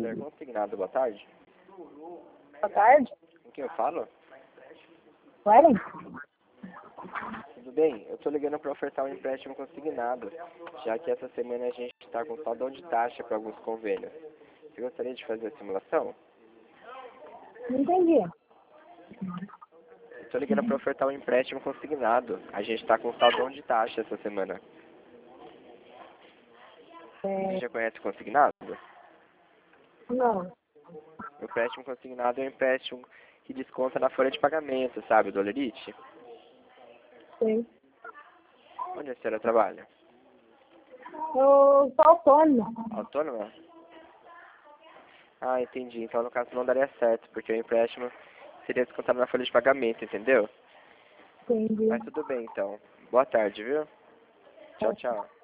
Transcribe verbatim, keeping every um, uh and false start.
Santander Consignado, boa tarde. Boa tarde. Com quem eu falo? Suelen? Tudo bem? Eu tô ligando para ofertar um empréstimo consignado, já que essa semana a gente está com saldão de taxa para alguns convênios. Você gostaria de fazer a simulação? Não entendi. Eu tô ligando para ofertar um empréstimo consignado. A gente está com saldão de taxa essa semana. É, Você já conhece o consignado? não. O empréstimo consignado é um empréstimo que desconta na folha de pagamento, sabe, do Olerite? Sei. Onde a senhora trabalha? Eu sou autônoma. Autônoma? Ah, entendi. Então, no caso, não daria certo, porque o empréstimo seria descontado na folha de pagamento, entendeu? Entendi. Mas tudo bem, então. Boa tarde, viu? Tchau, tchau.